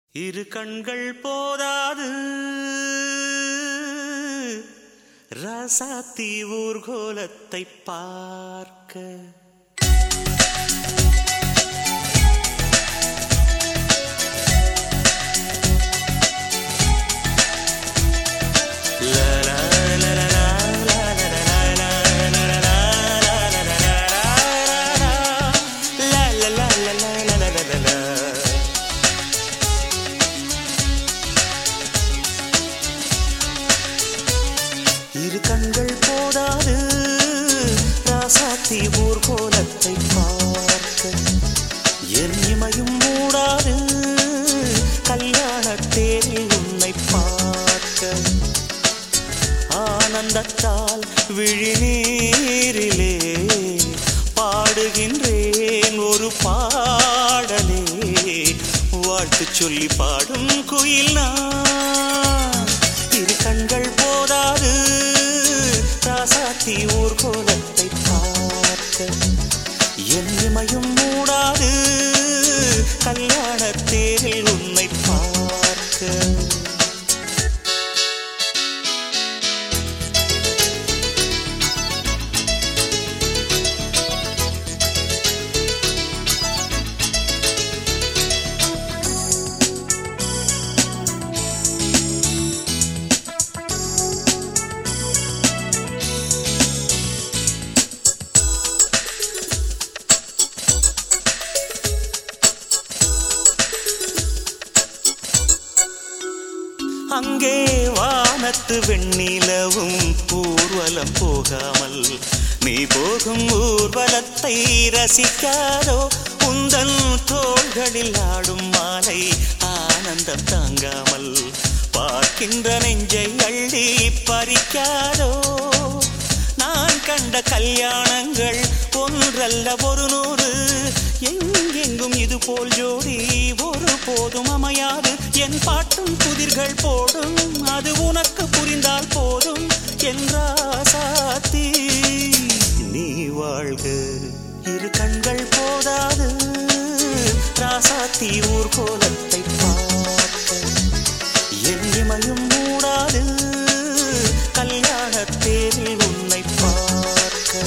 இரு கண்கள் போதாது ராசாத்தி ஊர்கோலத்தை பார்க்க. இரு கண்கள் போதாது ராசாத்தி ஊர்கோலத்தை பார்க்க. என் இமையும் மூடாது கல்யாண தேரில் உன்னை பார்க்க. ஆனந்தத்தால் விழிநீரிலே பாடுகின்றேன் ஒரு பாடலே. வாழ்த்து சொல்லி பாடும் குயில் நான். இரு கண்கள் போதாது ராசாத்தி ஊர்கோலத்தை பார்க்க. என் இமையும் மூடாது கல்யாண தேரில் உன்னை பார்க்க. அங்கே வானத்து வெண்ணிலவும் ஊர்வலம் போகாமல் நீ போகும் ஊர்வலத்தை ரசிக்காதோ. உந்தன் தோள்களில் ஆடும் மாலை ஆனந்தம் தாங்காமல் பார்க்கின்ற நெஞ்சை அள்ளி பறிக்காதோ. நான் கண்ட கல்யாணங்கள் ஒன்றல்ல ஒரு நூறு. எங்கெங்கும் இது போல் ஜோடி ஒரு போதும் அமையாது. என் பாட்டும் புதிர்கள் போடும் அது உனக்கு புரிந்தால் போதும். என்றாசாத்தி நீ வாழ்க. இரு கண்கள் போதாது ராசாத்தி ஊர்கோலத்தை பார்க்க. என் இமையும் மூடாது கல்யாண தேரில் உன்னை பார்க்க.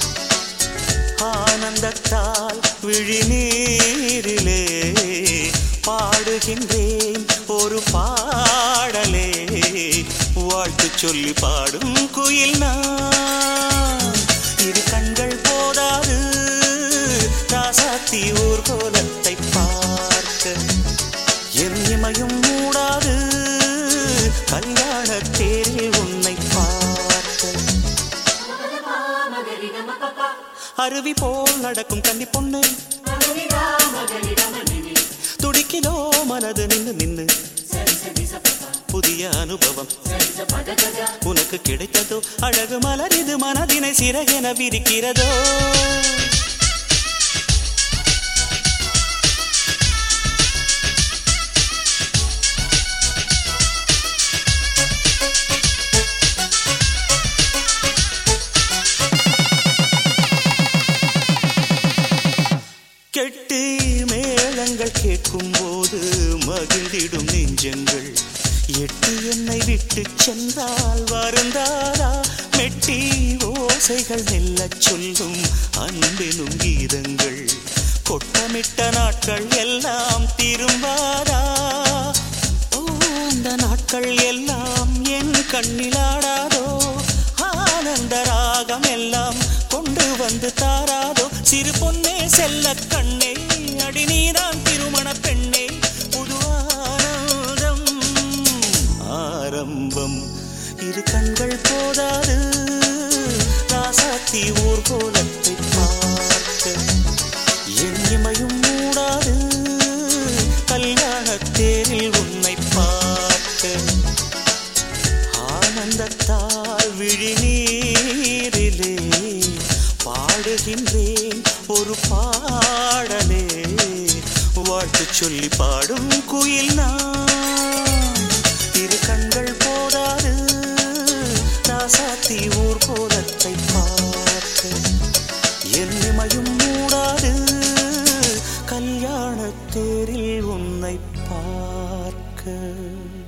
ஆனந்தத்தால் விழிநீரிலே பாடுகின்றேன் ஒரு பாடலே. வாழ்த்து சொல்லி பாடும் குயில் நான். இரு கண்கள் போதாது ராசாத்தி ஊர்கோலத்தை பார்க்க. என் இமையும் மூடாது கல்யாண தேரில் உன்னை பார்க்க. அருவி போல் நடக்கும் கன்னி பொண்ணு துடிக்கிதோ மனது நின்னு நின்னு. புதிய அனுபவம் உனக்கு கிடைத்ததோ. அழகு மலர் இது மனதினை சிறகென விரிக்கிறதோ. கெட்டி மேளங்கள் கேட்கும் போது மகிழ்ந்திடும் நெஞ்சங்கள். எட்டி என்னை விட்டு சென்றால் வருந்தாரா. மெட்டி ஓசைகள் மெல்ல சொல்லும் அன்பெனும் கீதங்கள். கொட்டமிட்ட நாட்கள் எல்லாம் திரும்பாரா. அந்த நாட்கள் எல்லாம் என் கண்ணிலாடாதோ. ஆனந்த ராகம் எல்லாம் கொண்டு வந்து தாராதோ. சிறு பொன்னே செல்ல கண்ணே அடி நீதான் திருமண பெண்ணே. புது ஆனந்தம் ஆரம்பம். இரு கண்கள் போதாது ராசாத்தி ஊர்கோலத்தை பார்க்க. என் இமையும் மூடாது கல்யாண தேரில் உன்னை பார்க்க. ஆனந்தத்தால் விழிநீரிலே பாடுகின்றேன் ஒரு பாடலே. வாழ்த்து சொல்லி பாடும் குயில் நான். இரு கண்கள் போதாது ராசாத்தி ஊர்கோலத்தை பார்க்க. என் இமையும் மூடாது கல்யாண தேரில் உன்னை பார். பார்க்க